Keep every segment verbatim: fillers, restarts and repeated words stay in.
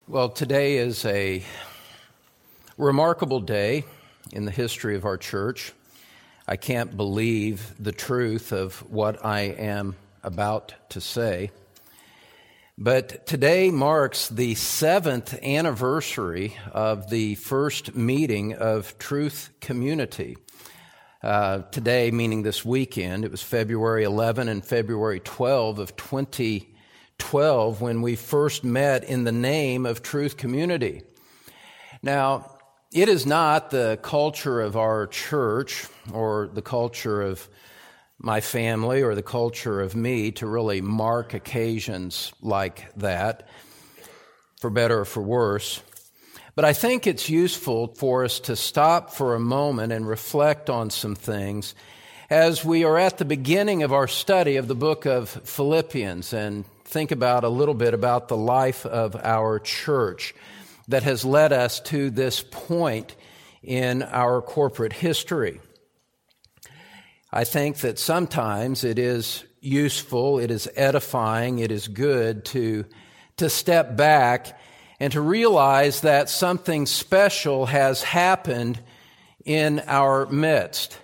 Well, today is a remarkable day in the history of our church. I can't believe the truth of what I am about to say. But today marks the seventh anniversary of the first meeting of Truth Community. Uh, today, meaning this weekend, it was February eleventh and February twelfth of twenty twelve when we first met in the name of Truth Community. Now, it is not the culture of our church or the culture of my family or the culture of me to really mark occasions like that, for better or for worse. But I think it's useful for us to stop for a moment and reflect on some things as we are at the beginning of our study of the book of Philippians and think about a little bit about the life of our church that has led us to this point in our corporate history. I think that sometimes it is useful, it is edifying, it is good to, to step back and to realize that something special has happened in our midst.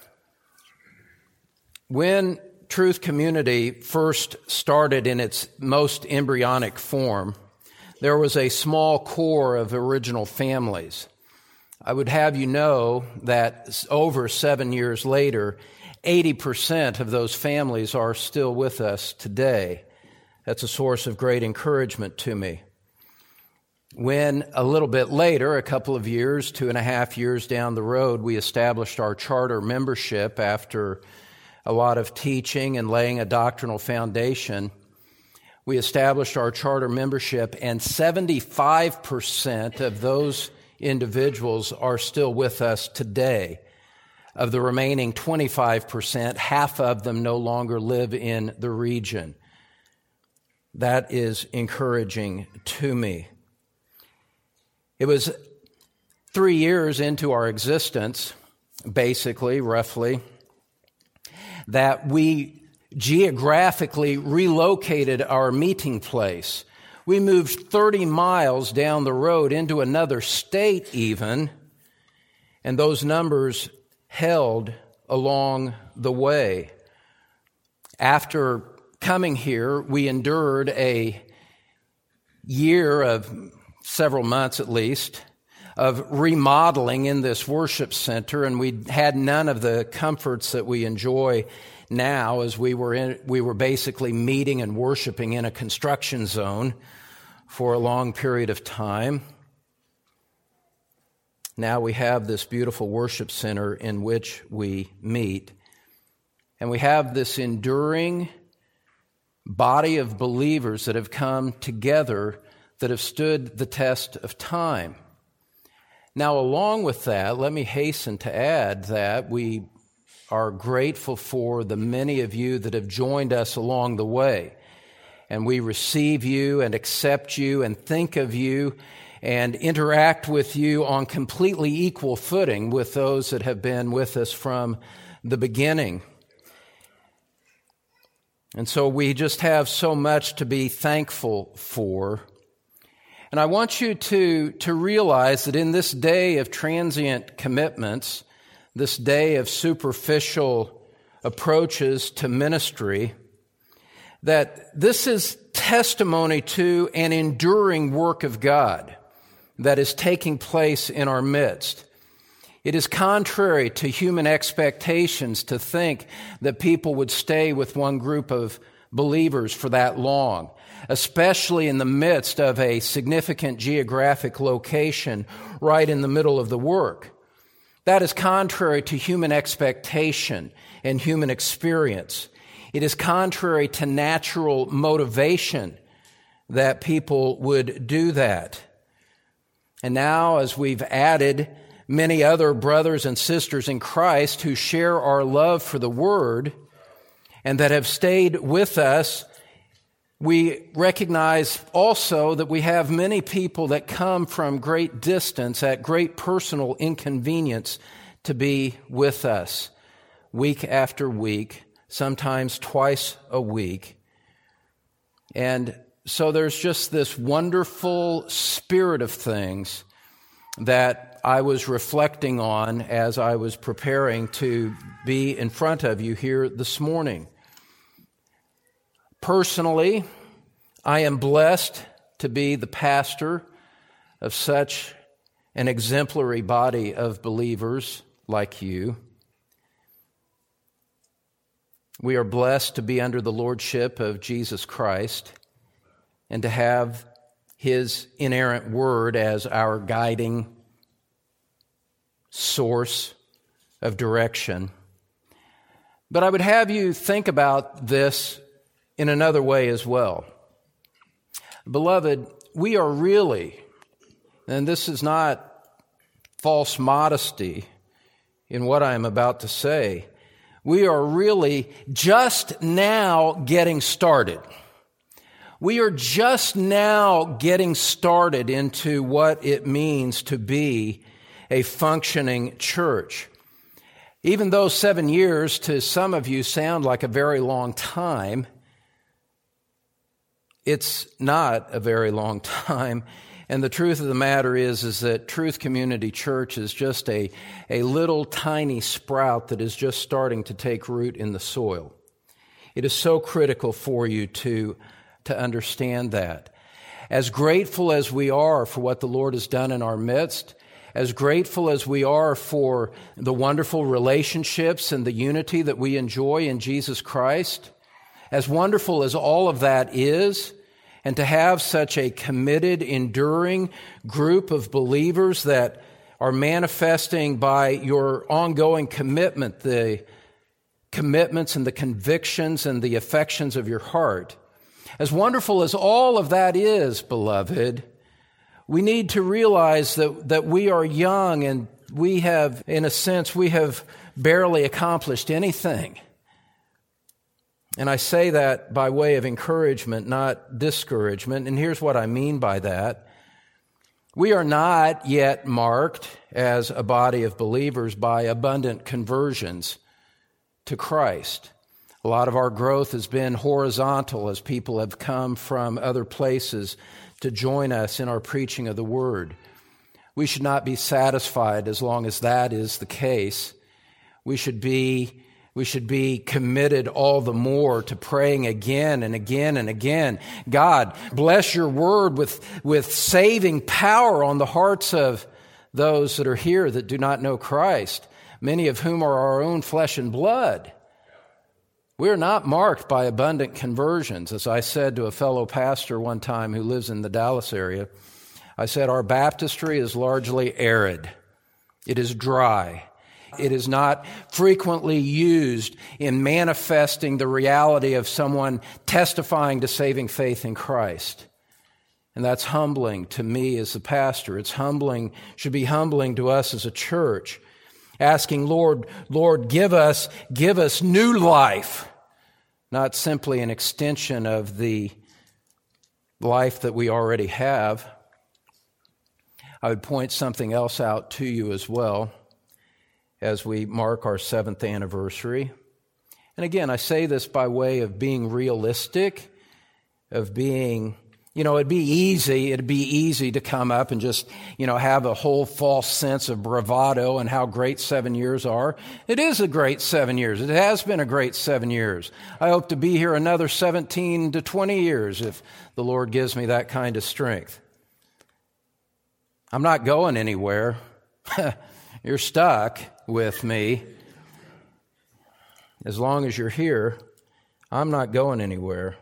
When Truth Community first started in its most embryonic form, there was a small core of original families. I would have you know that over seven years later, eighty percent of those families are still with us today. That's a source of great encouragement to me. When a little bit later, a couple of years, two and a half years down the road, we established our charter membership after a lot of teaching and laying a doctrinal foundation, we established our charter membership, and seventy-five percent of those individuals are still with us today. Of the remaining twenty-five percent, half of them no longer live in the region. That is encouraging to me. It was three years into our existence, basically, roughly, that we geographically relocated our meeting place. We moved thirty miles down the road into another state even, and those numbers held along the way. After coming here, we endured a year of several months at least of remodeling in this worship center, and we had none of the comforts that we enjoy now, as we were in, we were basically meeting and worshiping in a construction zone for a long period of time. Now we have this beautiful worship center in which we meet, and we have this enduring body of believers that have come together that have stood the test of time. Now, along with that, let me hasten to add that we are grateful for the many of you that have joined us along the way. And we receive you and accept you and think of you and interact with you on completely equal footing with those that have been with us from the beginning. And so we just have so much to be thankful for. And I want you to, to realize that in this day of transient commitments, this day of superficial approaches to ministry, that this is testimony to an enduring work of God that is taking place in our midst. It is contrary to human expectations to think that people would stay with one group of believers for that long, especially in the midst of a significant geographic location right in the middle of the work. That is contrary to human expectation and human experience. It is contrary to natural motivation that people would do that. And now, as we've added many other brothers and sisters in Christ who share our love for the Word and that have stayed with us, we recognize also that we have many people that come from great distance at great personal inconvenience to be with us week after week, sometimes twice a week. And so there's just this wonderful spirit of things that I was reflecting on as I was preparing to be in front of you here this morning. Personally, I am blessed to be the pastor of such an exemplary body of believers like you. We are blessed to be under the lordship of Jesus Christ and to have His inerrant word as our guiding source of direction. But I would have you think about this in another way as well. Beloved, we are really, and this is not false modesty in what I am about to say, we are really just now getting started. We are just now getting started into what it means to be a functioning church. Even though seven years to some of you sound like a very long time, it's not a very long time. And the truth of the matter is, is that Truth Community Church is just a, a little tiny sprout that is just starting to take root in the soil. It is so critical for you to, to understand that. As grateful as we are for what the Lord has done in our midst, as grateful as we are for the wonderful relationships and the unity that we enjoy in Jesus Christ, as wonderful as all of that is, and to have such a committed, enduring group of believers that are manifesting by your ongoing commitment, the commitments and the convictions and the affections of your heart. As wonderful as all of that is, beloved, we need to realize that, that we are young and we have, in a sense, we have barely accomplished anything. And I say that by way of encouragement, not discouragement. And here's what I mean by that. We are not yet marked as a body of believers by abundant conversions to Christ. A lot of our growth has been horizontal as people have come from other places to join us in our preaching of the Word. We should not be satisfied as long as that is the case. We should be We should be committed all the more to praying again and again and again. God, bless your word with, with saving power on the hearts of those that are here that do not know Christ, many of whom are our own flesh and blood. We're not marked by abundant conversions. As I said to a fellow pastor one time who lives in the Dallas area, I said, our baptistry is largely arid. It is dry. It is not frequently used in manifesting the reality of someone testifying to saving faith in Christ. And that's humbling to me as a pastor. It's humbling, should be humbling to us as a church. Asking, Lord, Lord, give us, give us new life, not simply an extension of the life that we already have. I would point something else out to you as well as we mark our seventh anniversary. And again, I say this by way of being realistic, of being, you know, it'd be easy, it'd be easy to come up and just, you know, have a whole false sense of bravado and how great seven years are. It is a great seven years. It has been a great seven years. I hope to be here another seventeen to twenty years if the Lord gives me that kind of strength. I'm not going anywhere. You're stuck with me. As long as you're here, I'm not going anywhere.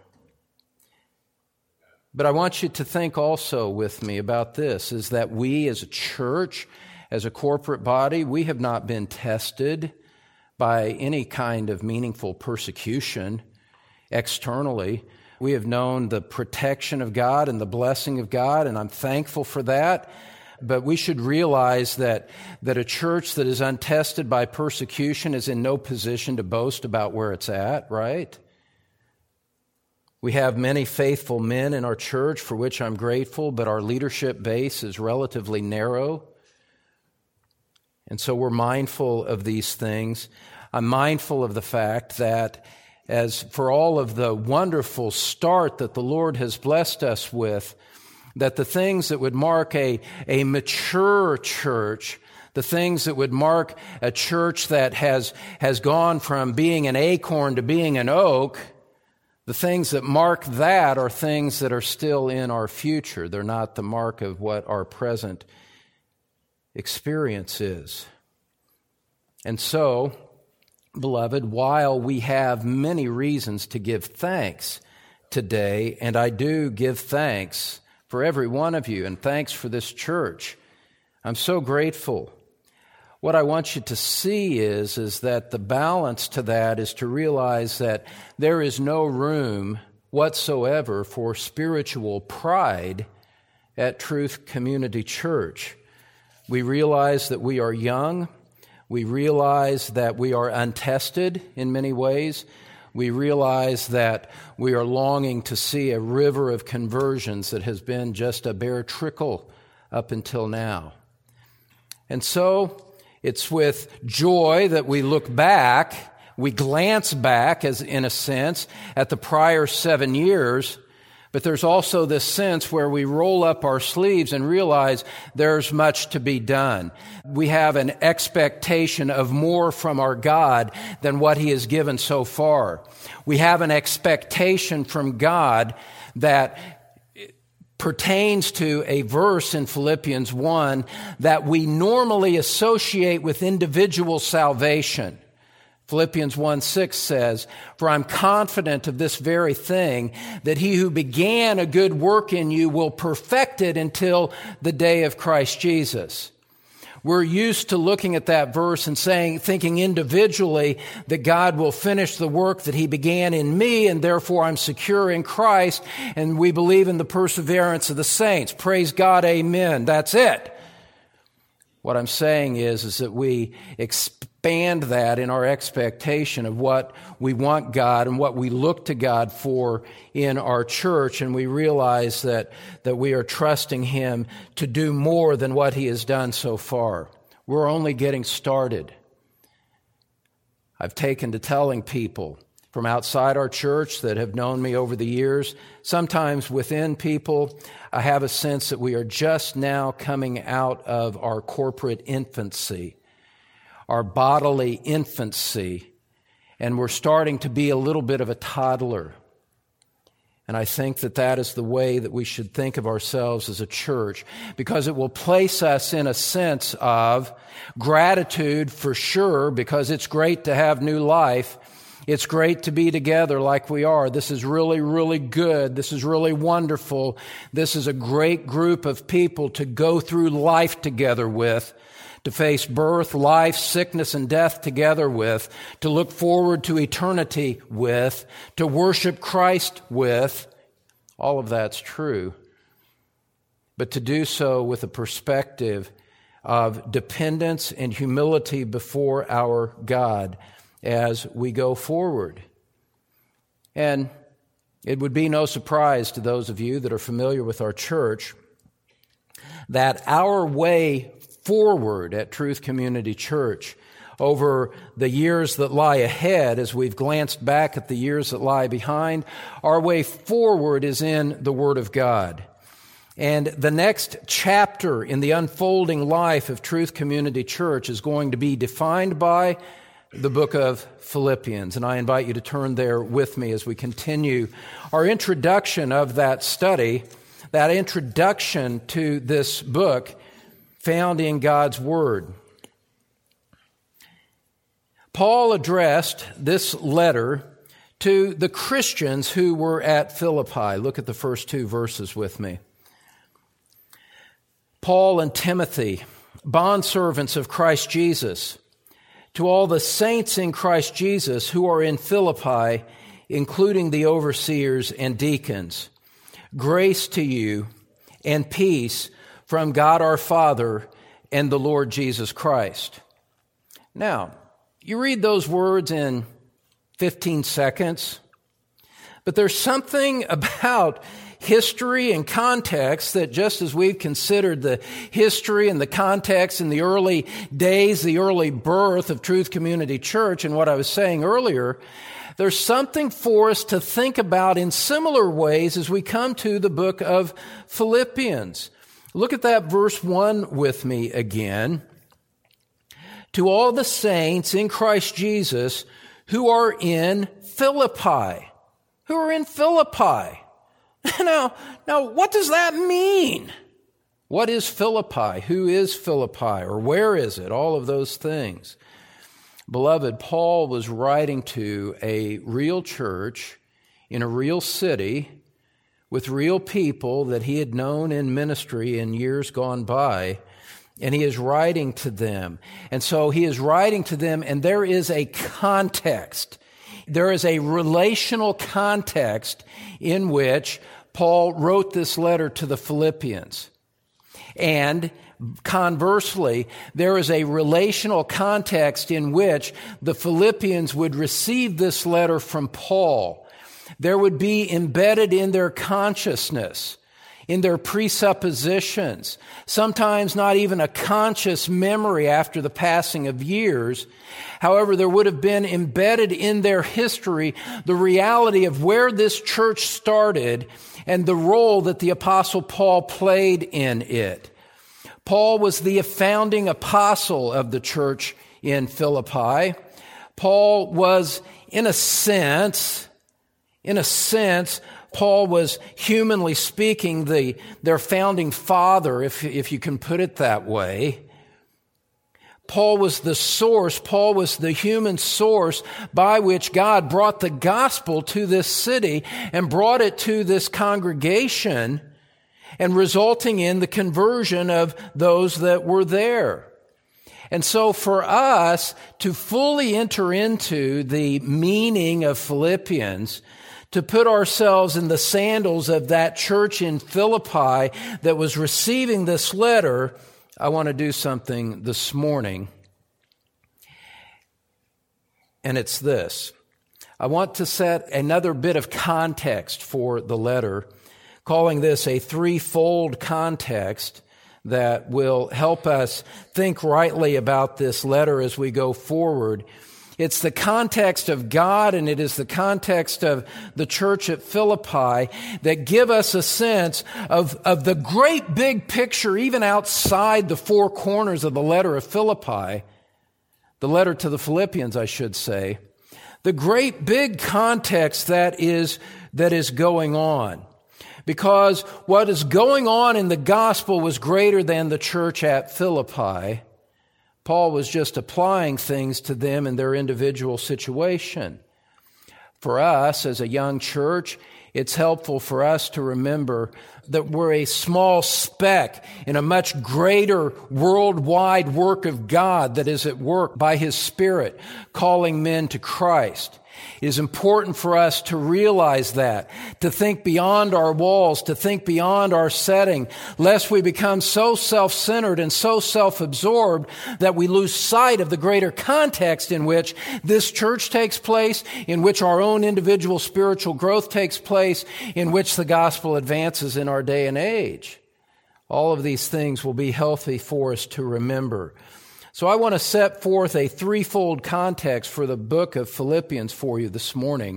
But I want you to think also with me about this, is that we as a church, as a corporate body, we have not been tested by any kind of meaningful persecution externally. We have known the protection of God and the blessing of God, and I'm thankful for that. But we should realize that, that a church that is untested by persecution is in no position to boast about where it's at, right? We have many faithful men in our church, for which I'm grateful, but our leadership base is relatively narrow. And so we're mindful of these things. I'm mindful of the fact that as for all of the wonderful start that the Lord has blessed us with, that the things that would mark a, a mature church, the things that would mark a church that has, has gone from being an acorn to being an oak, the things that mark that are things that are still in our future. They're not the mark of what our present experience is. And so, beloved, while we have many reasons to give thanks today, and I do give thanks for every one of you, and thanks for this church, I'm so grateful. What I want you to see is, is that the balance to that is to realize that there is no room whatsoever for spiritual pride at Truth Community Church. We realize that we are young. We realize that we are untested in many ways. We realize that we are longing to see a river of conversions that has been just a bare trickle up until now. And so, it's with joy that we look back, we glance back, as in a sense, at the prior seven years, but there's also this sense where we roll up our sleeves and realize there's much to be done. We have an expectation of more from our God than what He has given so far. We have an expectation from God that pertains to a verse in Philippians one that we normally associate with individual salvation. Philippians one six says, "For I'm confident of this very thing, that He who began a good work in you will perfect it until the day of Christ Jesus." We're used to looking at that verse and saying, thinking individually that God will finish the work that He began in me, and therefore I'm secure in Christ, and we believe in the perseverance of the saints. Praise God, amen. That's it. What I'm saying is, is that we expand that in our expectation of what we want God and what we look to God for in our church, and we realize that, that we are trusting Him to do more than what He has done so far. We're only getting started. I've taken to telling people from outside our church that have known me over the years, sometimes within people, I have a sense that we are just now coming out of our corporate infancy, our bodily infancy, and we're starting to be a little bit of a toddler. And I think that that is the way that we should think of ourselves as a church, because it will place us in a sense of gratitude for sure, because it's great to have new life. It's great to be together like we are. This is really, really good. This is really wonderful. This is a great group of people to go through life together with, to face birth, life, sickness, and death together with, to look forward to eternity with, to worship Christ with. All of that's true. But to do so with a perspective of dependence and humility before our God as we go forward. And it would be no surprise to those of you that are familiar with our church that our way forward at Truth Community Church over the years that lie ahead, as we've glanced back at the years that lie behind, our way forward is in the Word of God. And the next chapter in the unfolding life of Truth Community Church is going to be defined by the book of Philippians, and I invite you to turn there with me as we continue our introduction of that study, that introduction to this book found in God's Word. Paul addressed this letter to the Christians who were at Philippi. Look at the first two verses with me. Paul and Timothy, bondservants of Christ Jesus, to all the saints in Christ Jesus who are in Philippi, including the overseers and deacons, grace to you and peace from God our Father and the Lord Jesus Christ. Now, you read those words in fifteen seconds, but there's something about history and context, that just as we've considered the history and the context in the early days, the early birth of Truth Community Church, and what I was saying earlier, there's something for us to think about in similar ways as we come to the book of Philippians. Look at that verse one with me again. To all the saints in Christ Jesus who are in Philippi. Who are in Philippi. Now, now, what does that mean? What is Philippi? Who is Philippi? Or where is it? All of those things. Beloved, Paul was writing to a real church in a real city with real people that he had known in ministry in years gone by, and he is writing to them. And so he is writing to them, and there is a context. There is a relational context in which Paul wrote this letter to the Philippians. And conversely, there is a relational context in which the Philippians would receive this letter from Paul. There would be embedded in their consciousness, in their presuppositions, sometimes not even a conscious memory after the passing of years. However, there would have been embedded in their history the reality of where this church started and the role that the Apostle Paul played in it. Paul was the founding apostle of the church in Philippi. Paul was, in a sense, in a sense, Paul was, humanly speaking, the, their founding father, if, if you can put it that way. Paul was the source, Paul was the human source by which God brought the gospel to this city and brought it to this congregation, and resulting in the conversion of those that were there. And so for us to fully enter into the meaning of Philippians, to put ourselves in the sandals of that church in Philippi that was receiving this letter, I want to do something this morning. And it's this. I want to set another bit of context for the letter, calling this a threefold context that will help us think rightly about this letter as we go forward. It's the context of God, and it is the context of the church at Philippi that give us a sense of, of the great big picture, even outside the four corners of the letter of Philippi, the letter to the Philippians, I should say, the great big context that is, that is going on. Because what is going on in the gospel was greater than the church at Philippi. Paul was just applying things to them in their individual situation. For us, as a young church, it's helpful for us to remember that we're a small speck in a much greater worldwide work of God that is at work by His Spirit, calling men to Christ. It is important for us to realize that, to think beyond our walls, to think beyond our setting, lest we become so self-centered and so self-absorbed that we lose sight of the greater context in which this church takes place, in which our own individual spiritual growth takes place, in which the gospel advances in our day and age. All of these things will be healthy for us to remember. So I want to set forth a threefold context for the book of Philippians for you this morning,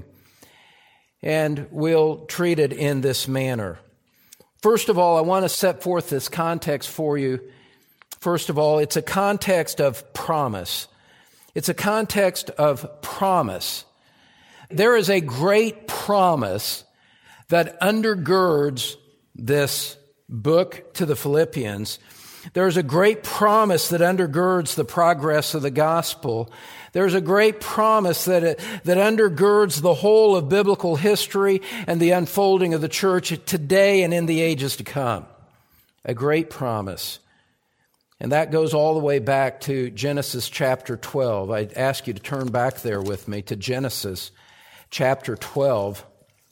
and we'll treat it in this manner. First of all, I want to set forth this context for you. First of all, it's a context of promise. It's a context of promise. There is a great promise that undergirds this book to the Philippians. There's a great promise that undergirds the progress of the gospel. There's a great promise that it, that undergirds the whole of biblical history and the unfolding of the church today and in the ages to come. A great promise. And that goes all the way back to Genesis chapter twelve. I'd ask you to turn back there with me to Genesis chapter twelve.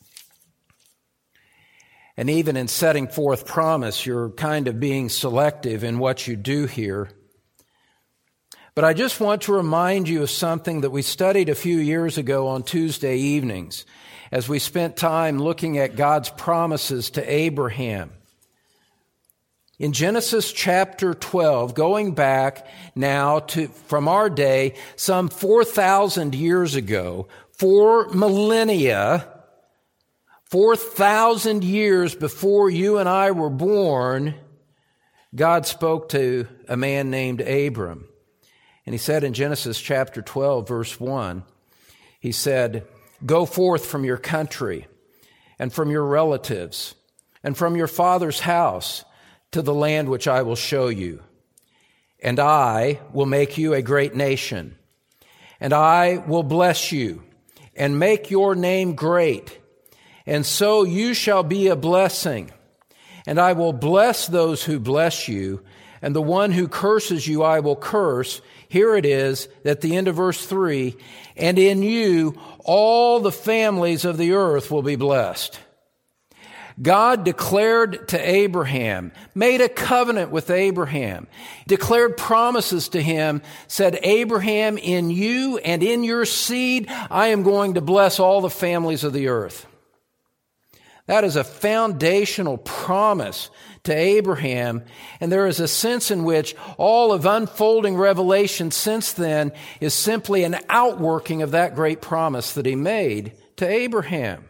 And even in setting forth promise, you're kind of being selective in what you do here. But I just want to remind you of something that we studied a few years ago on Tuesday evenings. as we spent time looking at God's promises to Abraham. In Genesis chapter twelve, going back now to from our day, some four thousand years ago, four millennia, four thousand years before you and I were born, God spoke to a man named Abram. And he said in Genesis chapter twelve, verse one, he said, "Go forth from your country and from your relatives and from your father's house to the land which I will show you. And I will make you a great nation. And I will bless you and make your name great. And so you shall be a blessing. And I will bless those who bless you. And the one who curses you I will curse." Here it is at the end of verse three. "And in you all the families of the earth will be blessed." God declared to Abraham, made a covenant with Abraham, declared promises to him, said, "Abraham, in you and in your seed, I am going to bless all the families of the earth." That is a foundational promise to Abraham, and there is a sense in which all of unfolding revelation since then is simply an outworking of that great promise that he made to Abraham.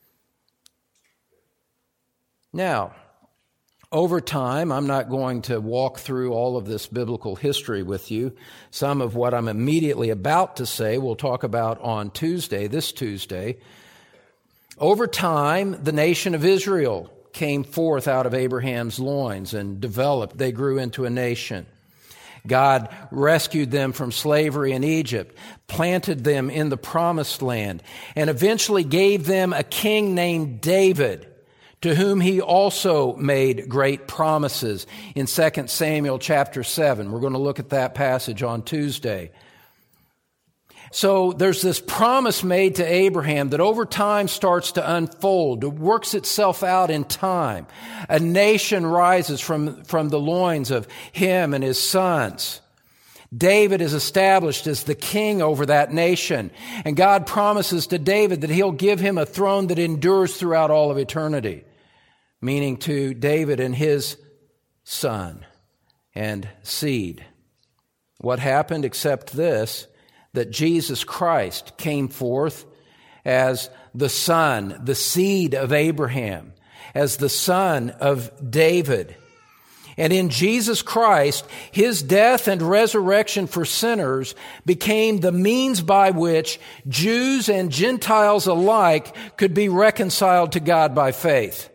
Now, over time, I'm not going to walk through all of this biblical history with you. Some of what I'm immediately about to say we'll talk about on Tuesday, this Tuesday. Over time, the nation of Israel came forth out of Abraham's loins and developed. They grew into a nation. God rescued them from slavery in Egypt, planted them in the promised land, and eventually gave them a king named David, to whom he also made great promises in Second Samuel chapter seven. We're going to look at that passage on Tuesday. So there's this promise made to Abraham that over time starts to unfold. It works itself out in time. A nation rises from, from the loins of him and his sons. David is established as the king over that nation. And God promises to David that he'll give him a throne that endures throughout all of eternity, meaning to David and his son and seed. What happened except this? That Jesus Christ came forth as the son, the seed of Abraham, as the son of David. And in Jesus Christ, his death and resurrection for sinners became the means by which Jews and Gentiles alike could be reconciled to God by faith.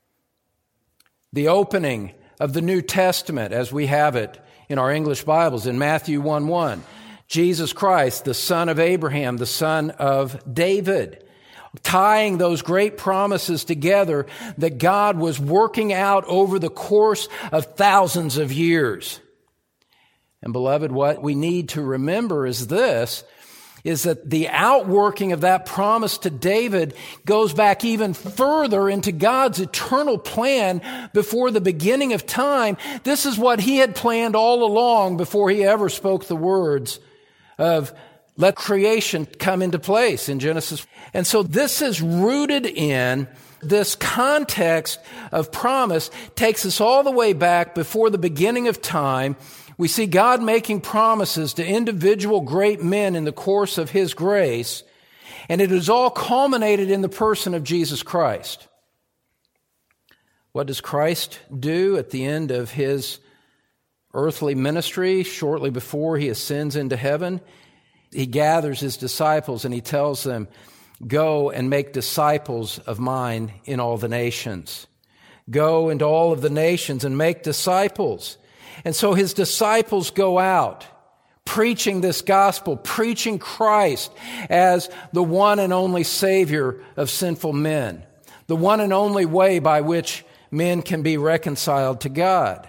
The opening of the New Testament, as we have it in our English Bibles, in Matthew one one, Jesus Christ, the son of Abraham, the son of David, tying those great promises together that God was working out over the course of thousands of years. And beloved, what we need to remember is this, is that the outworking of that promise to David goes back even further into God's eternal plan before the beginning of time. This is what he had planned all along before he ever spoke the words of let creation come into place in Genesis. And so this is rooted in this context of promise, takes us all the way back before the beginning of time. We see God making promises to individual great men in the course of his grace, and it is all culminated in the person of Jesus Christ. What does Christ do at the end of his earthly ministry, shortly before he ascends into heaven? He gathers his disciples and he tells them, "Go and make disciples of mine in all the nations." Go into all of the nations and make disciples. And so his disciples go out preaching this gospel, preaching Christ as the one and only Savior of sinful men, the one and only way by which men can be reconciled to God.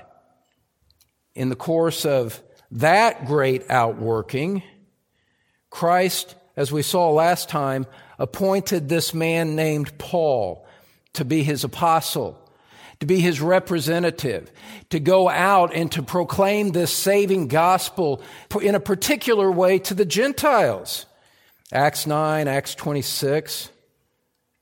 In the course of that great outworking, Christ, as we saw last time, appointed this man named Paul to be his apostle, to be his representative, to go out and to proclaim this saving gospel in a particular way to the Gentiles. Acts nine, Acts twenty-six.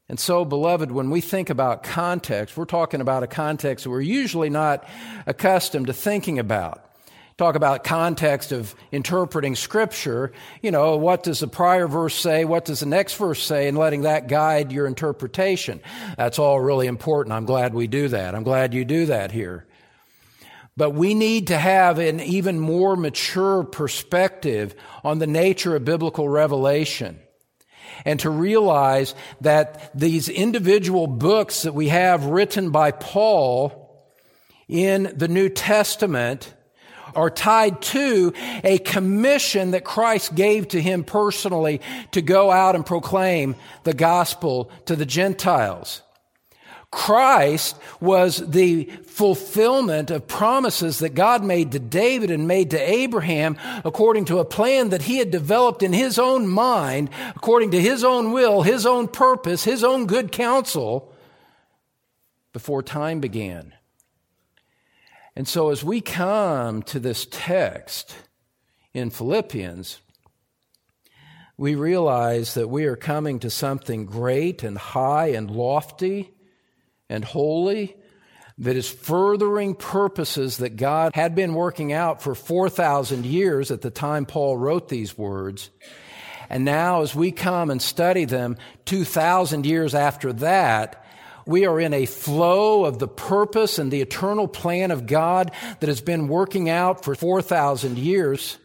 And so, beloved, when we think about context, we're talking about a context that we're usually not accustomed to thinking about. Talk about context of interpreting Scripture. You know, what does the prior verse say? What does the next verse say? And letting that guide your interpretation. That's all really important. I'm glad we do that. I'm glad you do that here. But we need to have an even more mature perspective on the nature of biblical revelation, and to realize that these individual books that we have written by Paul in the New Testament are tied to a commission that Christ gave to him personally to go out and proclaim the gospel to the Gentiles. Christ was the fulfillment of promises that God made to David and made to Abraham according to a plan that he had developed in his own mind, according to his own will, his own purpose, his own good counsel before time began. And so as we come to this text in Philippians, we realize that we are coming to something great and high and lofty and holy that is furthering purposes that God had been working out for four thousand years at the time Paul wrote these words. And now as we come and study them two thousand years after that, we are in a flow of the purpose and the eternal plan of God that has been working out for four thousand years.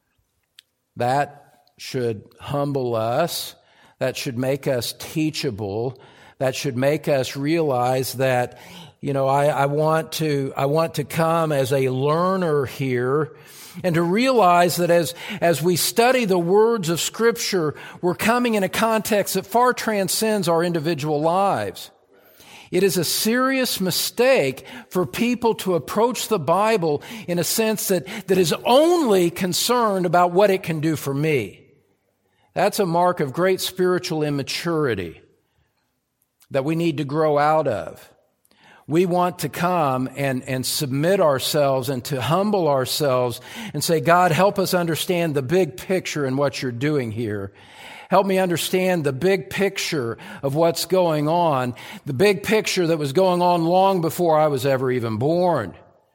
That should humble us. That should make us teachable. That should make us realize that, you know, I, I want to, I want to come as a learner here, and to realize that as, as we study the words of Scripture, we're coming in a context that far transcends our individual lives. It is a serious mistake for people to approach the Bible in a sense that, that is only concerned about what it can do for me. That's a mark of great spiritual immaturity that we need to grow out of. We want to come and, and submit ourselves and to humble ourselves and say, God, help us understand the big picture in what you're doing here. Help me understand the big picture of what's going on, the big picture that was going on long before I was ever even born.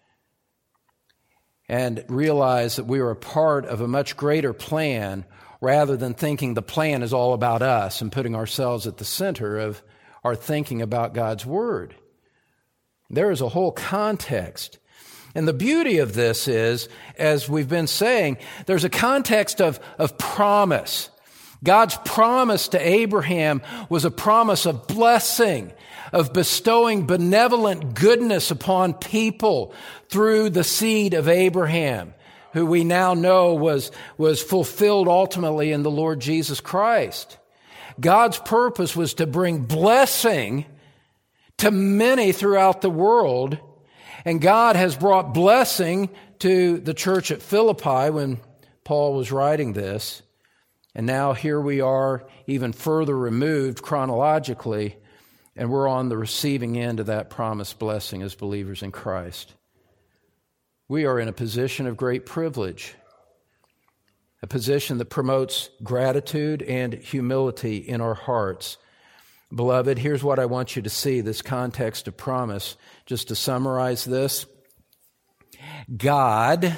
And realize that we are a part of a much greater plan, rather than thinking the plan is all about us and putting ourselves at the center of our thinking about God's Word. There is a whole context. And the beauty of this is, as we've been saying, there's a context of, of promise. God's promise to Abraham was a promise of blessing, of bestowing benevolent goodness upon people through the seed of Abraham, who we now know was, was fulfilled ultimately in the Lord Jesus Christ. God's purpose was to bring blessing to many throughout the world, and God has brought blessing to the church at Philippi when Paul was writing this. And now here we are, even further removed chronologically, and we're on the receiving end of that promised blessing as believers in Christ. We are in a position of great privilege, a position that promotes gratitude and humility in our hearts. Beloved, here's what I want you to see, this context of promise. Just to summarize this, God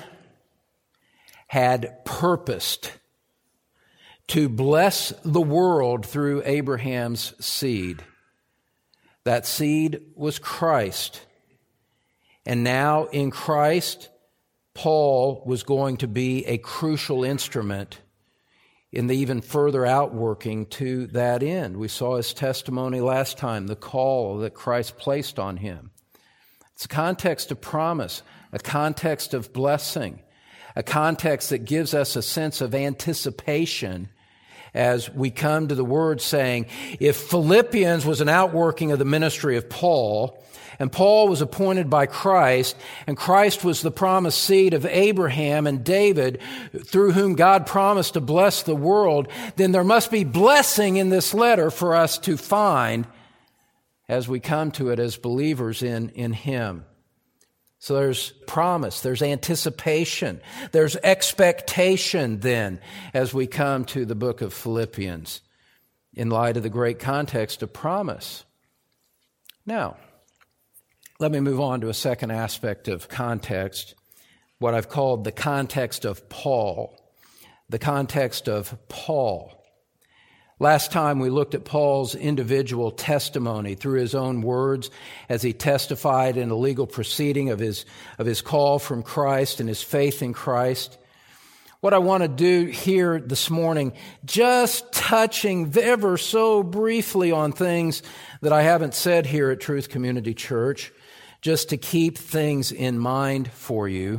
had purposed to bless the world through Abraham's seed. That seed was Christ. And now in Christ, Paul was going to be a crucial instrument in the even further outworking to that end. We saw his testimony last time, the call that Christ placed on him. It's a context of promise, a context of blessing, a context that gives us a sense of anticipation as we come to the Word saying, if Philippians was an outworking of the ministry of Paul, and Paul was appointed by Christ, and Christ was the promised seed of Abraham and David, through whom God promised to bless the world, then there must be blessing in this letter for us to find as we come to it as believers in, in Him. So there's promise, there's anticipation, there's expectation then as we come to the book of Philippians. in light of the great context of promise. Now, let me move on to a second aspect of context, what I've called the context of Paul. The context of Paul. Last time we looked at Paul's individual testimony through his own words as he testified in a legal proceeding of his, of his call from Christ and his faith in Christ. What I want to do here this morning, just touching ever so briefly on things that I haven't said here at Truth Community Church, just to keep things in mind for you.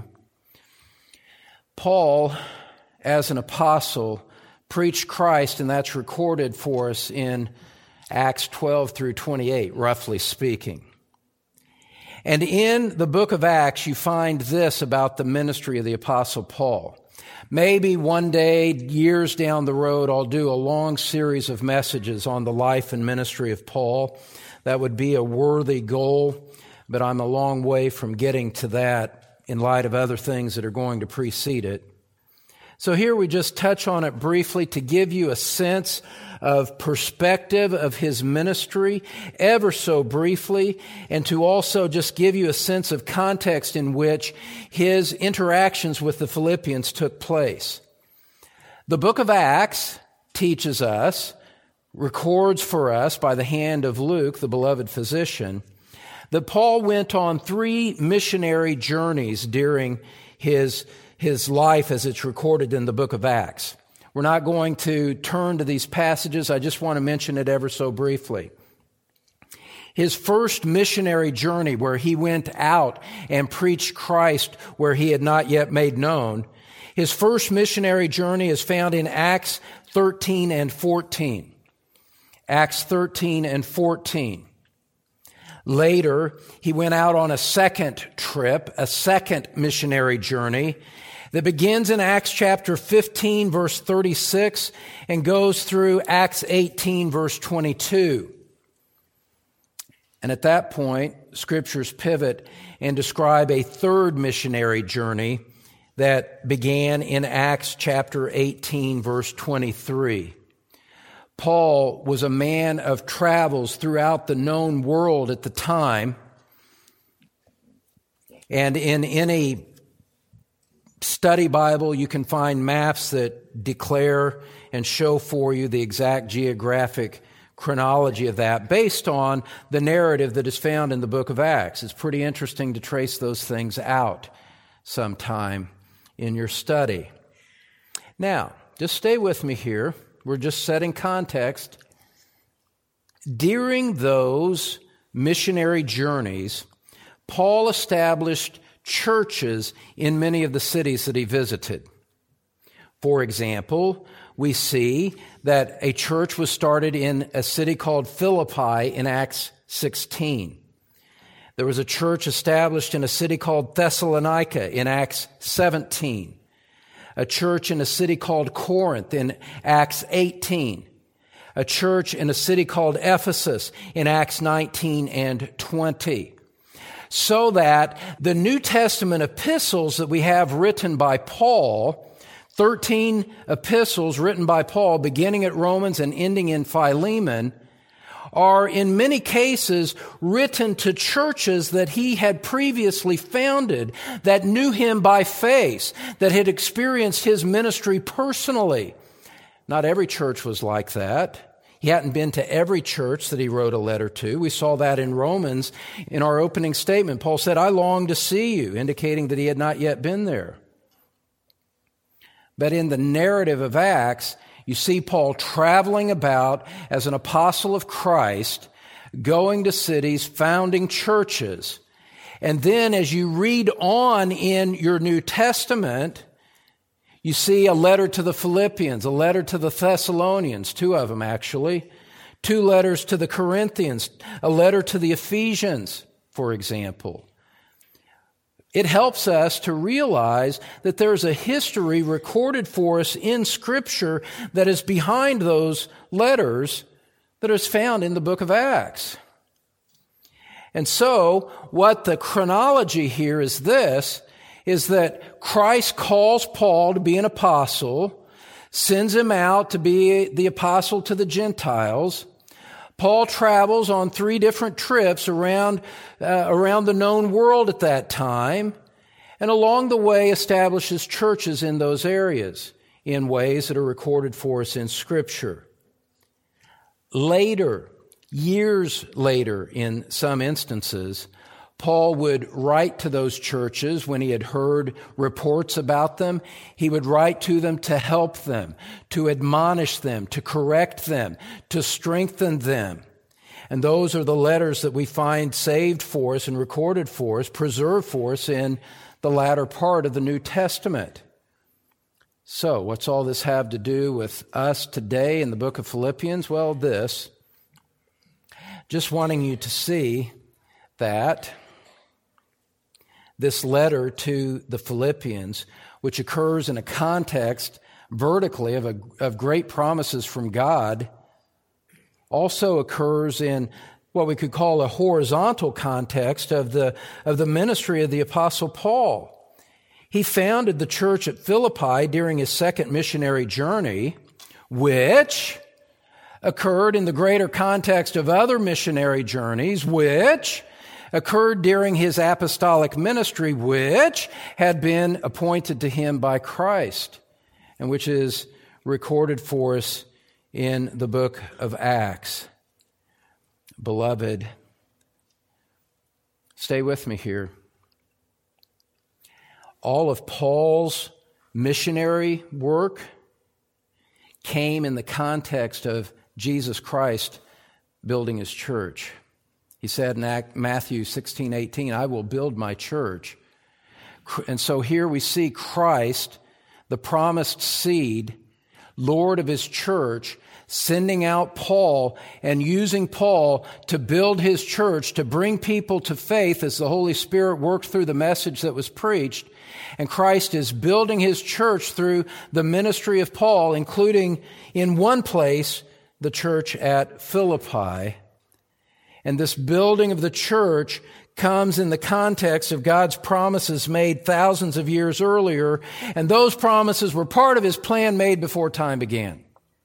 Paul, as an apostle, preached Christ, and that's recorded for us in Acts twelve through twenty-eight, roughly speaking. And in the book of Acts, you find this about the ministry of the Apostle Paul. Maybe one day, years down the road, I'll do a long series of messages on the life and ministry of Paul. That would be a worthy goal, but I'm a long way from getting to that in light of other things that are going to precede it. So here we just touch on it briefly to give you a sense of perspective of his ministry, ever so briefly, and to also just give you a sense of context in which his interactions with the Philippians took place. The book of Acts teaches us, records for us by the hand of Luke, the beloved physician, that Paul went on three missionary journeys during his his life as it's recorded in the book of Acts. We're not going to turn to these passages. I just want to mention it ever so briefly. His first missionary journey where he went out and preached Christ where he had not yet made known. His first missionary journey is found in Acts thirteen and fourteen. Acts thirteen and fourteen. Later, he went out on a second trip, a second missionary journey that begins in Acts chapter fifteen, verse thirty-six, and goes through Acts eighteen, verse twenty-two. And at that point, scriptures pivot and describe a third missionary journey that began in Acts chapter eighteen, verse twenty-three. Paul was a man of travels throughout the known world at the time. And in any study Bible, you can find maps that declare and show for you the exact geographic chronology of that based on the narrative that is found in the book of Acts. It's pretty interesting to trace those things out sometime in your study. Now, just stay with me here. We're just setting context. During those missionary journeys, Paul established churches in many of the cities that he visited. For example, we see that a church was started in a city called Philippi in Acts sixteen. There was a church established in a city called Thessalonica in Acts seventeen. A church in a city called Corinth in Acts eighteen. A church in a city called Ephesus in Acts nineteen and twenty. So that the New Testament epistles that we have written by Paul, thirteen epistles written by Paul, beginning at Romans and ending in Philemon, are in many cases written to churches that he had previously founded, that knew him by face, that had experienced his ministry personally. Not every church was like that. He hadn't been to every church that he wrote a letter to. We saw that in Romans in our opening statement. Paul said, "I long to see you," indicating that he had not yet been there. But in the narrative of Acts, you see Paul traveling about as an apostle of Christ, going to cities, founding churches. And then as you read on in your New Testament, you see a letter to the Philippians, a letter to the Thessalonians, two of them actually, two letters to the Corinthians, a letter to the Ephesians, for example. It helps us to realize that there's a history recorded for us in Scripture that is behind those letters that is found in the book of Acts. And so, what the chronology here is this, is that Christ calls Paul to be an apostle, sends him out to be the apostle to the Gentiles. Paul travels on three different trips around, uh, around the known world at that time, and along the way establishes churches in those areas in ways that are recorded for us in Scripture. Later, years later in some instances, Paul would write to those churches when he had heard reports about them. He would write to them to help them, to admonish them, to correct them, to strengthen them. And those are the letters that we find saved for us and recorded for us, preserved for us in the latter part of the New Testament. So, what's all this have to do with us today in the book of Philippians? Well, this. Just wanting you to see that this letter to the Philippians, which occurs in a context vertically of, a, of great promises from God, also occurs in what we could call a horizontal context of the, of the ministry of the Apostle Paul. He founded the church at Philippi during his second missionary journey, which occurred in the greater context of other missionary journeys, which occurred during his apostolic ministry, which had been appointed to him by Christ, and which is recorded for us in the book of Acts. Beloved, stay with me here. All of Paul's missionary work came in the context of Jesus Christ building his church. He said in Matthew sixteen eighteen, I will build my church. And so here we see Christ, the promised seed, Lord of his church, sending out Paul and using Paul to build his church, to bring people to faith as the Holy Spirit worked through the message that was preached. And Christ is building his church through the ministry of Paul, including in one place, the church at Philippi. And this building of the church comes in the context of God's promises made thousands of years earlier, and those promises were part of his plan made before time began.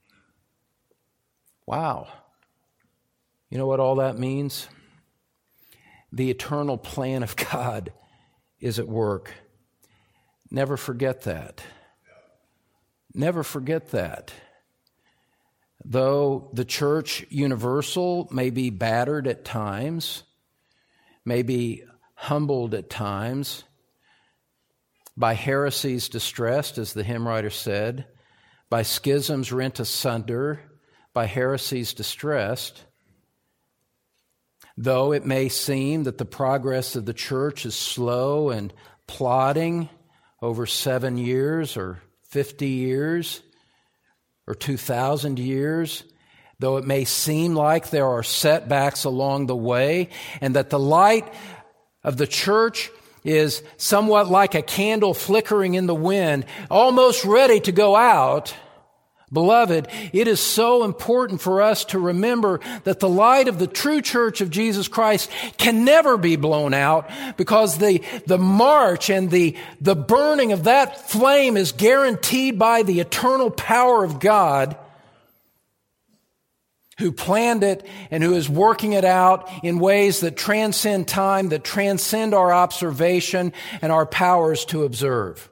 Wow. You know what all that means? The eternal plan of God is at work. Never forget that. Never forget that. Though the church universal may be battered at times, may be humbled at times, by heresies distressed, as the hymn writer said, by schisms rent asunder, by heresies distressed, though it may seem that the progress of the church is slow and plodding over seven years or fifty years, or two thousand years, though it may seem like there are setbacks along the way, and that the light of the church is somewhat like a candle flickering in the wind, almost ready to go out, beloved, it is so important for us to remember that the light of the true church of Jesus Christ can never be blown out, because the, the march and the, the burning of that flame is guaranteed by the eternal power of God, who planned it and who is working it out in ways that transcend time, that transcend our observation and our powers to observe.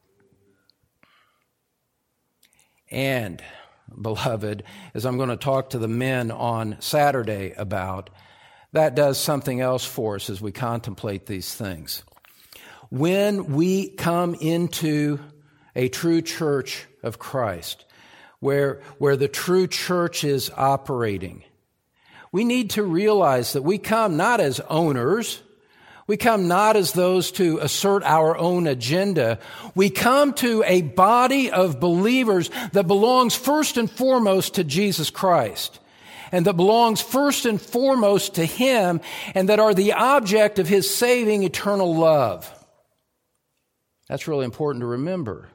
And, beloved, as I'm going to talk to the men on Saturday about, that does something else for us as we contemplate these things. When we come into a true church of Christ, where, where the true church is operating, we need to realize that we come not as owners. We come not as those to assert our own agenda. We come to a body of believers that belongs first and foremost to Jesus Christ, and that belongs first and foremost to Him, and that are the object of His saving eternal love. That's really important to remember.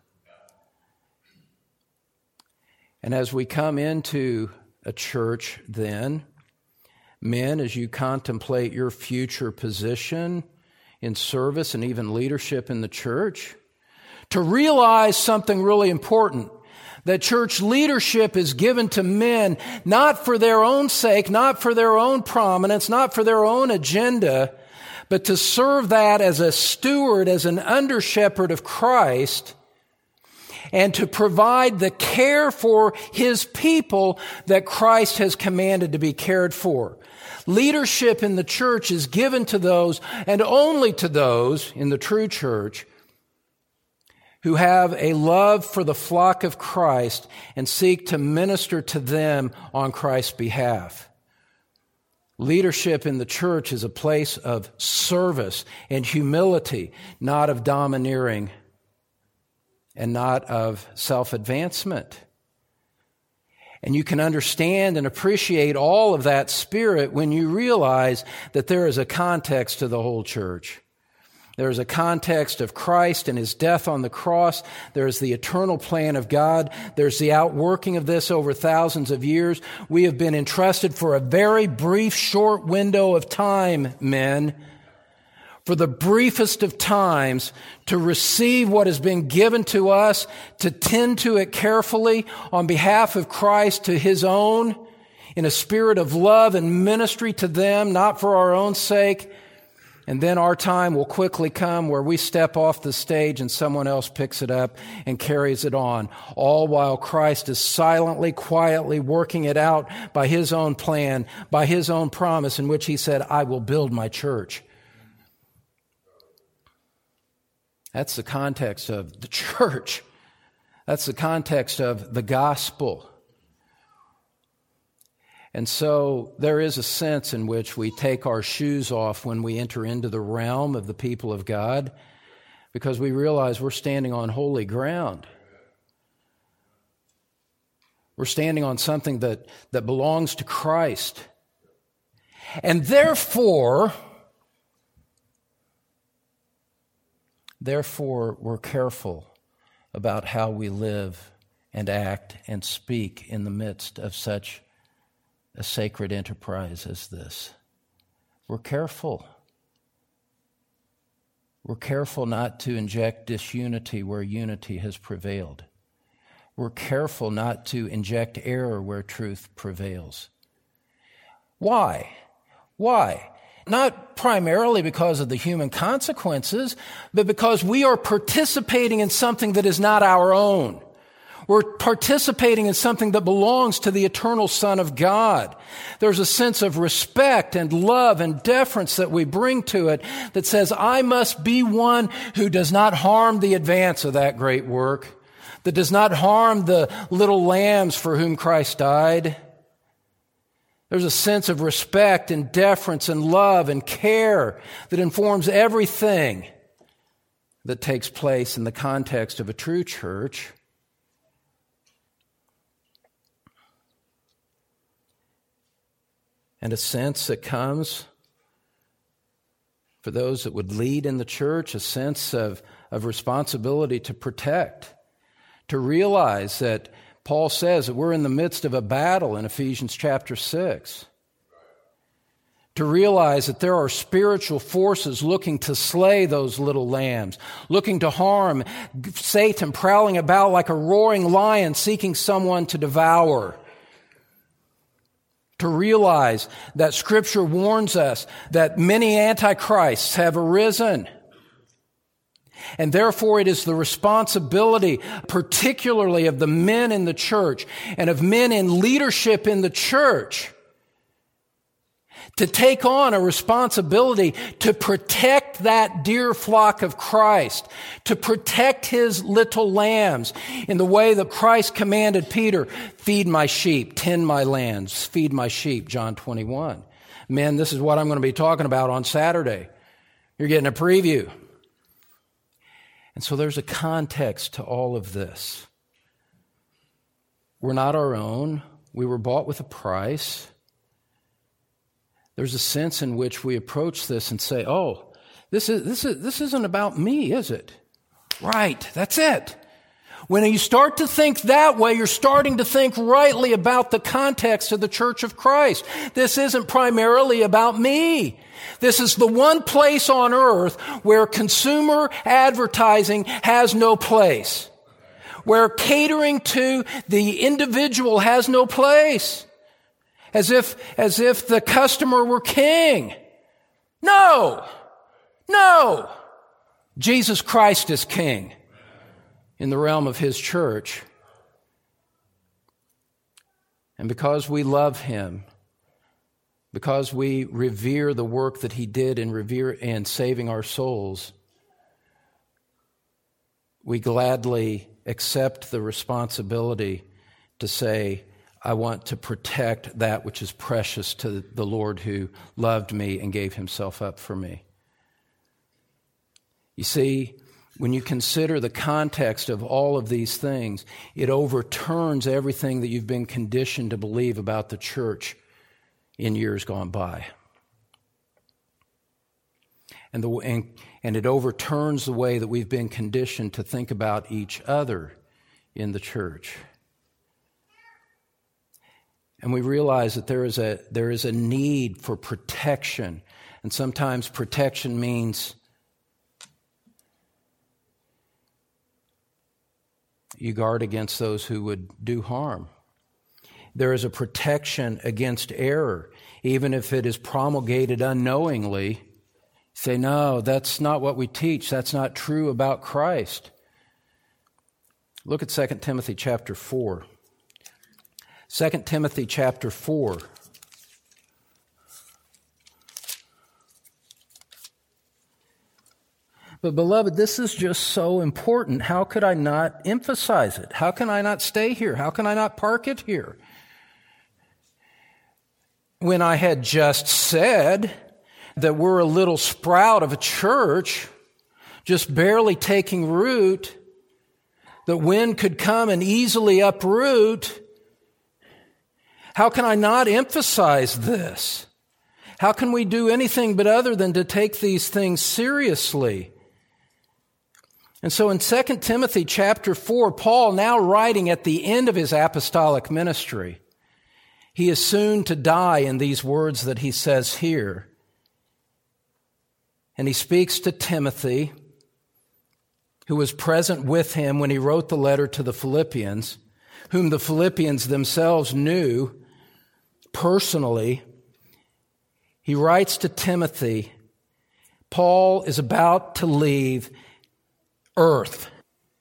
And as we come into a church then, men, as you contemplate your future position in service and even leadership in the church, to realize something really important, that church leadership is given to men not for their own sake, not for their own prominence, not for their own agenda, but to serve that as a steward, as an under-shepherd of Christ, and to provide the care for His people that Christ has commanded to be cared for. Leadership in the church is given to those, and only to those in the true church, who have a love for the flock of Christ and seek to minister to them on Christ's behalf. Leadership in the church is a place of service and humility, not of domineering and not of self-advancement. And you can understand and appreciate all of that spirit when you realize that there is a context to the whole church. There is a context of Christ and His death on the cross. There is the eternal plan of God. There's the outworking of this over thousands of years. We have been entrusted for a very brief, short window of time, men, for the briefest of times, to receive what has been given to us, to tend to it carefully on behalf of Christ to His own, in a spirit of love and ministry to them, not for our own sake. And then our time will quickly come where we step off the stage and someone else picks it up and carries it on, all while Christ is silently, quietly working it out by His own plan, by His own promise in which He said, I will build my church. That's the context of the church. That's the context of the gospel. And so there is a sense in which we take our shoes off when we enter into the realm of the people of God, because we realize we're standing on holy ground. We're standing on something that, that belongs to Christ. And therefore, therefore, we're careful about how we live and act and speak in the midst of such a sacred enterprise as this. We're careful. We're careful not to inject disunity where unity has prevailed. We're careful not to inject error where truth prevails. Why? Why? Not primarily because of the human consequences, but because we are participating in something that is not our own. We're participating in something that belongs to the eternal Son of God. There's a sense of respect and love and deference that we bring to it that says, I must be one who does not harm the advance of that great work, that does not harm the little lambs for whom Christ died. There's a sense of respect and deference and love and care that informs everything that takes place in the context of a true church. And a sense that comes for those that would lead in the church, a sense of, of responsibility to protect, to realize that Paul says that we're in the midst of a battle in Ephesians chapter six. To realize that there are spiritual forces looking to slay those little lambs, looking to harm, Satan prowling about like a roaring lion seeking someone to devour. To realize that Scripture warns us that many antichrists have arisen. And therefore it is the responsibility, particularly of the men in the church and of men in leadership in the church, to take on a responsibility to protect that dear flock of Christ, to protect His little lambs in the way that Christ commanded Peter, feed my sheep, tend my lambs, feed my sheep, John twenty-one. Men, this is what I'm going to be talking about on Saturday. You're getting a preview. And so there's a context to all of this. We're not our own. We were bought with a price. There's a sense in which we approach this and say, oh, this is this is this isn't about me, is it? Right, that's it. When you start to think that way, you're starting to think rightly about the context of the Church of Christ. This isn't primarily about me. This is the one place on earth where consumer advertising has no place, where catering to the individual has no place. As if, as if the customer were king. No! No! Jesus Christ is king in the realm of His church. And because we love Him, because we revere the work that He did in revere and saving our souls, we gladly accept the responsibility to say, I want to protect that which is precious to the Lord who loved me and gave Himself up for me. You see, when you consider the context of all of these things, it overturns everything that you've been conditioned to believe about the church in years gone by. And, the, and, and it overturns the way that we've been conditioned to think about each other in the church. And we realize that there is a there is a need for protection. And sometimes protection means you guard against those who would do harm. There is a protection against error, even if it is promulgated unknowingly. Say, no, that's not what we teach. That's not true about Christ. Look at Second Timothy chapter four. Second Timothy chapter four. But beloved, this is just so important. How could I not emphasize it? How can I not stay here? How can I not park it here? When I had just said that we're a little sprout of a church, just barely taking root, that wind could come and easily uproot, how can I not emphasize this? How can we do anything but other than to take these things seriously? And so in Second Timothy chapter four, Paul, now writing at the end of his apostolic ministry, he is soon to die in these words that he says here. And he speaks to Timothy, who was present with him when he wrote the letter to the Philippians, whom the Philippians themselves knew personally. He writes to Timothy, Paul is about to leave earth,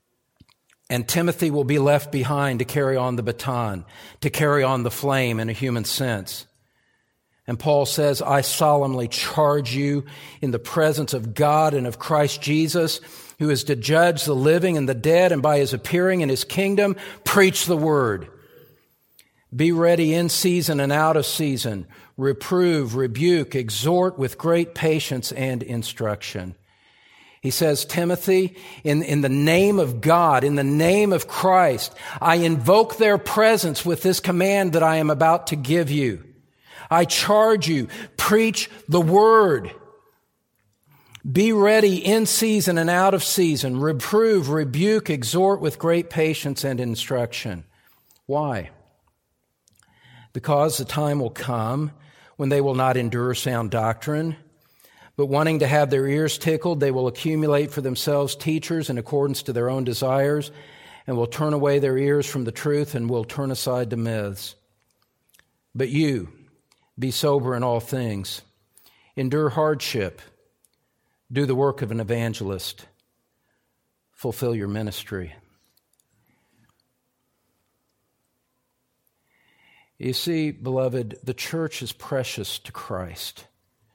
and Timothy will be left behind to carry on the baton, to carry on the flame in a human sense. And Paul says, I solemnly charge you in the presence of God and of Christ Jesus, who is to judge the living and the dead, and by His appearing in His kingdom, preach the word. Be ready in season and out of season. Reprove, rebuke, exhort with great patience and instruction. He says, Timothy, in, in the name of God, in the name of Christ, I invoke their presence with this command that I am about to give you. I charge you, preach the word. Be ready in season and out of season. Reprove, rebuke, exhort with great patience and instruction. Why? Because the time will come when they will not endure sound doctrine, but wanting to have their ears tickled, they will accumulate for themselves teachers in accordance to their own desires, and will turn away their ears from the truth and will turn aside to myths. But you, be sober in all things. Endure hardship. Do the work of an evangelist. Fulfill your ministry. You see, beloved, the church is precious to Christ.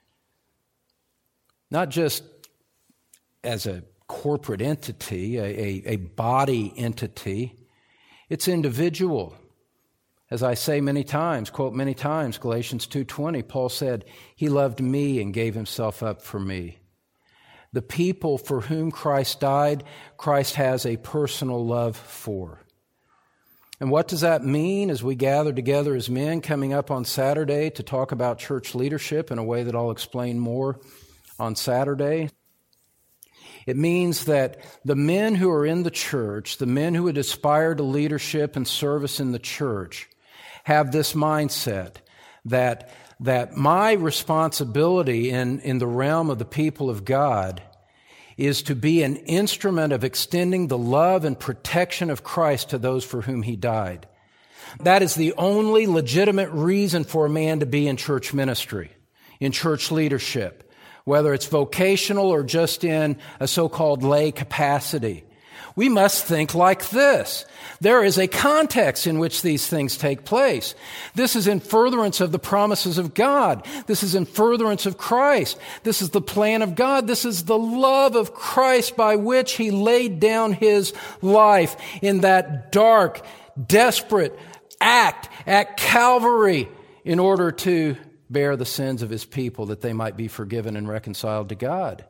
Not just as a corporate entity, a, a, a body entity. It's individual. As I say many times, quote many times, Galatians two twenty, Paul said, He loved me and gave Himself up for me. The people for whom Christ died, Christ has a personal love for. And what does that mean as we gather together as men coming up on Saturday to talk about church leadership in a way that I'll explain more on Saturday? It means that the men who are in the church, the men who would aspire to leadership and service in the church, have this mindset that, that my responsibility in, in the realm of the people of God is to be an instrument of extending the love and protection of Christ to those for whom he died. That is the only legitimate reason for a man to be in church ministry, in church leadership, whether it's vocational or just in a so-called lay capacity. We must think like this. There is a context in which these things take place. This is in furtherance of the promises of God. This is in furtherance of Christ. This is the plan of God. This is the love of Christ by which he laid down his life in that dark, desperate act at Calvary in order to bear the sins of his people that they might be forgiven and reconciled to God.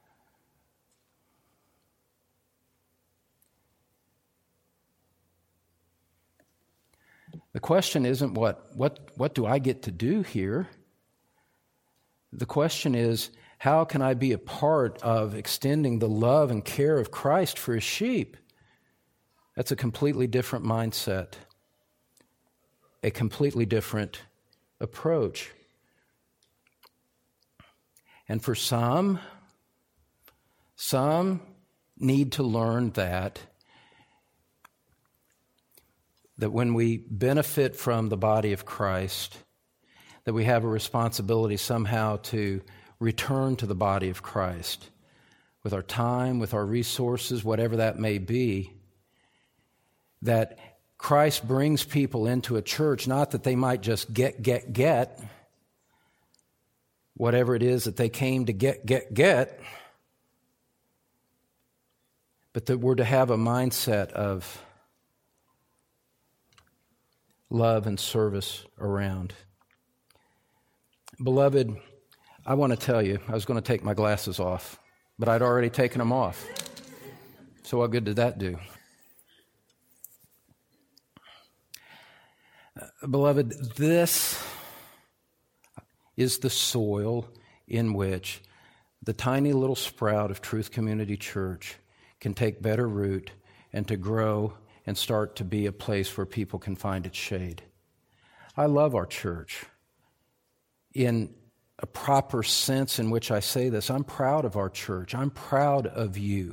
The question isn't what, what, what do I get to do here? The question is, how can I be a part of extending the love and care of Christ for his sheep? That's a completely different mindset, a completely different approach. And for some, some need to learn that that when we benefit from the body of Christ, that we have a responsibility somehow to return to the body of Christ with our time, with our resources, whatever that may be, that Christ brings people into a church, not that they might just get, get, get, whatever it is that they came to get, get, get, but that we're to have a mindset of love and service around. Beloved, I want to tell you, I was going to take my glasses off, but I'd already taken them off. So what good did that do? Uh, beloved, this is the soil in which the tiny little sprout of Truth Community Church can take better root and to grow and start to be a place where people can find its shade. I love our church. In a proper sense in which I say this, I'm proud of our church. I'm proud of you.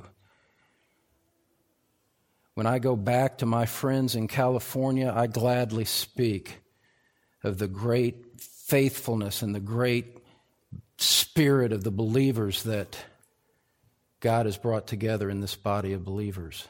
When I go back to my friends in California, I gladly speak of the great faithfulness and the great spirit of the believers that God has brought together in this body of believers.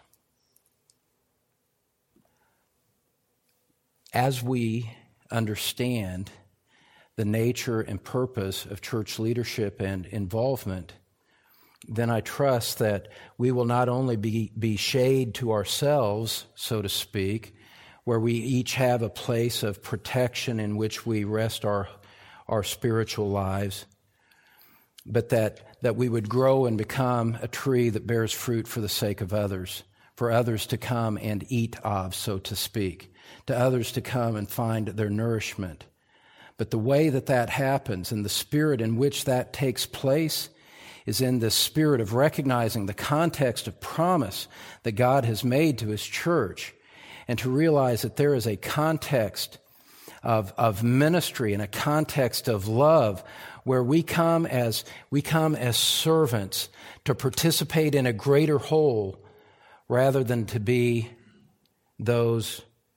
As we understand the nature and purpose of church leadership and involvement, then I trust that we will not only be, be shade to ourselves, so to speak, where we each have a place of protection in which we rest our, our spiritual lives, but that, that we would grow and become a tree that bears fruit for the sake of others, for others to come and eat of, so to speak, to others to come and find their nourishment. But the way that that happens and the spirit in which that takes place is in the spirit of recognizing the context of promise that God has made to his church, and to realize that there is a context of, of ministry and a context of love where we come as we come as servants to participate in a greater whole rather than to be those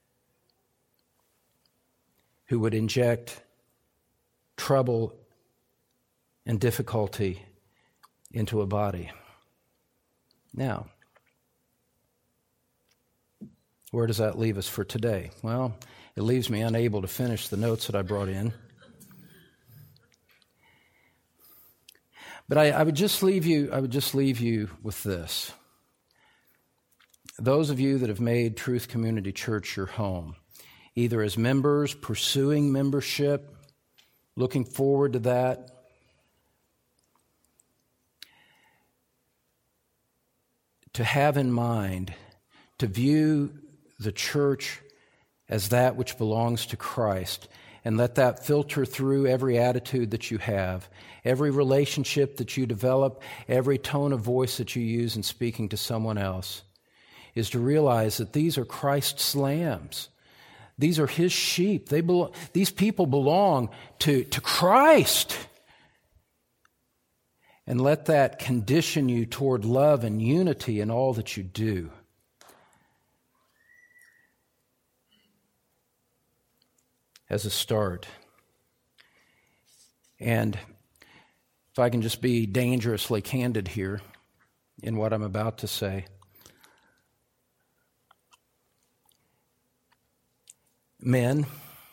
who would inject trouble and difficulty into a body. Now, where does that leave us for today? Well, it leaves me unable to finish the notes that I brought in. But I, I would just leave you, I would just leave you with this. Those of you that have made Truth Community Church your home, either as members, pursuing membership, looking forward to that, to have in mind, to view the church as that which belongs to Christ, and let that filter through every attitude that you have, every relationship that you develop, every tone of voice that you use in speaking to someone else, is to realize that these are Christ's lambs. These are his sheep. They belong, these people belong to, to Christ. And let that condition you toward love and unity in all that you do. As a start. And if I can just be dangerously candid here in what I'm about to say. Men,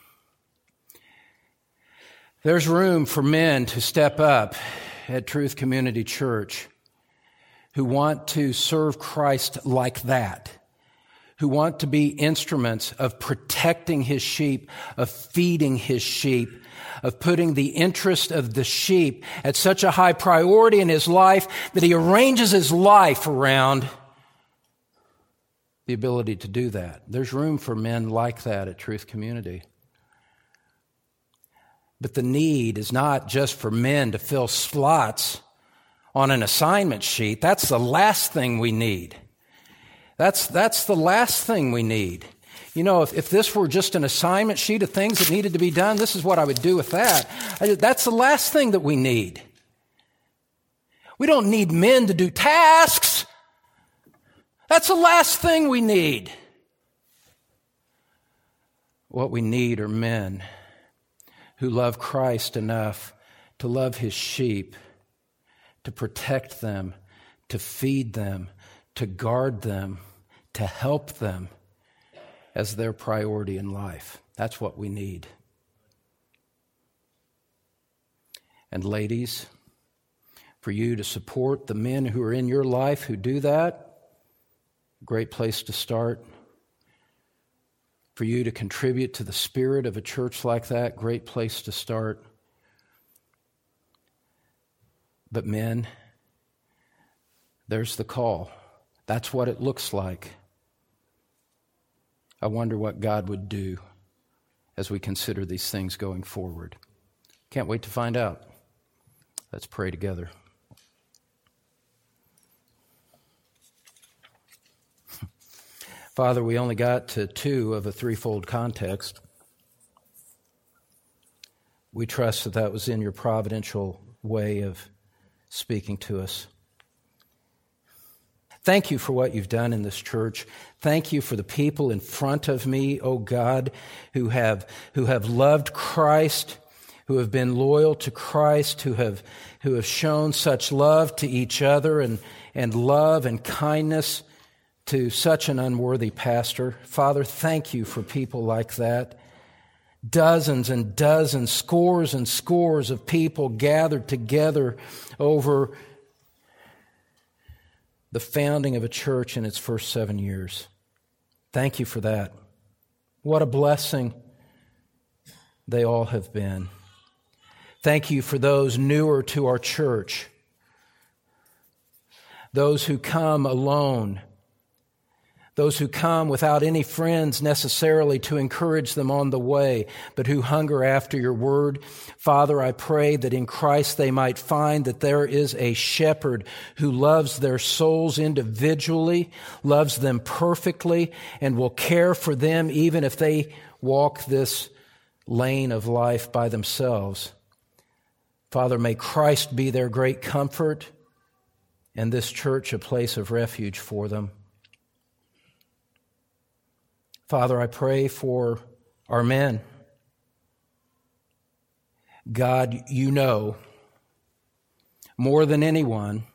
there's room for men to step up at Truth Community Church who want to serve Christ like that, who want to be instruments of protecting His sheep, of feeding His sheep, of putting the interest of the sheep at such a high priority in his life that he arranges his life around the ability to do that. There's room for men like that at Truth Community. But the need is not just for men to fill slots on an assignment sheet. That's the last thing we need. That's, that's the last thing we need. You know, if, if this were just an assignment sheet of things that needed to be done, this is what I would do with that. I, that's the last thing that we need. We don't need men to do tasks. That's the last thing we need. What we need are men who love Christ enough to love His sheep, to protect them, to feed them, to guard them, to help them as their priority in life. That's what we need. And ladies, for you to support the men who are in your life who do that, great place to start. For you to contribute to the spirit of a church like that, great place to start. But men, there's the call. That's what it looks like. I wonder what God would do as we consider these things going forward. Can't wait to find out. Let's pray together. Father, we only got to two of a threefold context. We trust that that was in your providential way of speaking to us. Thank you for what you've done in this church. Thank you for the people in front of me, oh God, who have who have loved Christ, who have been loyal to Christ, who have who have shown such love to each other and, and love and kindness to such an unworthy pastor. Father, thank you for people like that. Dozens and dozens, scores and scores of people gathered together over the founding of a church in its first seven years. Thank you for that. What a blessing they all have been. Thank you for those newer to our church, those who come alone, those who come without any friends necessarily to encourage them on the way, but who hunger after your word. Father, I pray that in Christ they might find that there is a shepherd who loves their souls individually, loves them perfectly, and will care for them even if they walk this lane of life by themselves. Father, may Christ be their great comfort and this church a place of refuge for them. Father, I pray for our men. God, you know more than anyone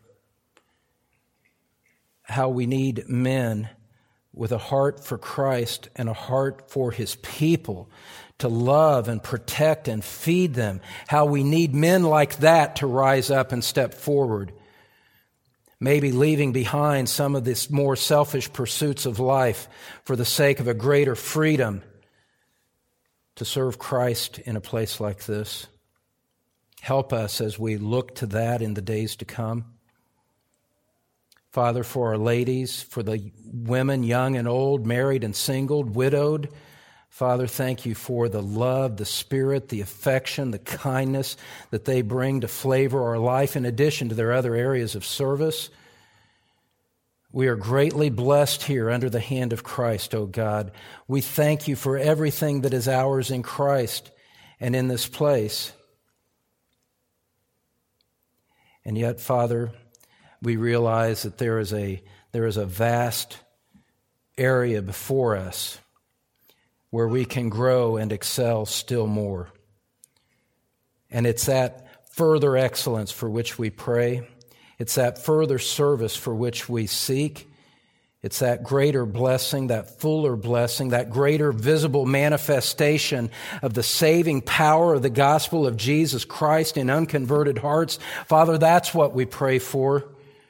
how we need men with a heart for Christ and a heart for His people to love and protect and feed them, how we need men like that to rise up and step forward. Maybe leaving behind some of these more selfish pursuits of life for the sake of a greater freedom to serve Christ in a place like this. Help us as we look to that in the days to come. Father, for our ladies, for the women, young and old, married and single, widowed, Father, thank you for the love, the spirit, the affection, the kindness that they bring to flavor our life in addition to their other areas of service. We are greatly blessed here under the hand of Christ, O God. We thank you for everything that is ours in Christ and in this place. And yet, Father, we realize that there is a there is a vast area before us where we can grow and excel still more. And it's that further excellence for which we pray. It's that further service for which we seek. It's that greater blessing, that fuller blessing, that greater visible manifestation of the saving power of the gospel of Jesus Christ in unconverted hearts. Father, that's what we pray for.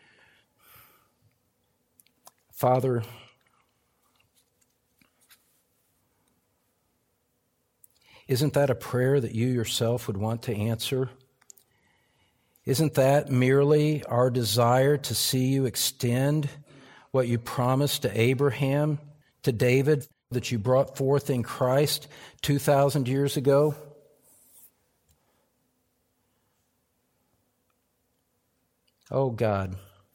Father, isn't that a prayer that you yourself would want to answer? Isn't that merely our desire to see you extend what you promised to Abraham, to David, that you brought forth in Christ two thousand years ago? Oh God.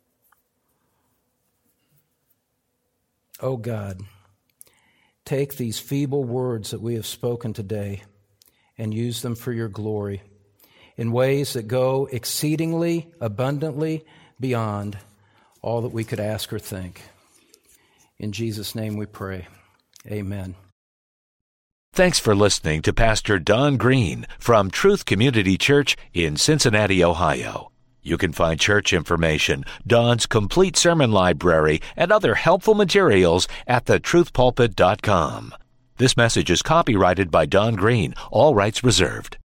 Oh God. Take these feeble words that we have spoken today and use them for your glory in ways that go exceedingly, abundantly beyond all that we could ask or think. In Jesus' name we pray. Amen. Thanks for listening to Pastor Don Green from Truth Community Church in Cincinnati, Ohio. You can find church information, Don's complete sermon library, and other helpful materials at the truth pulpit dot com. This message is copyrighted by Don Green, all rights reserved.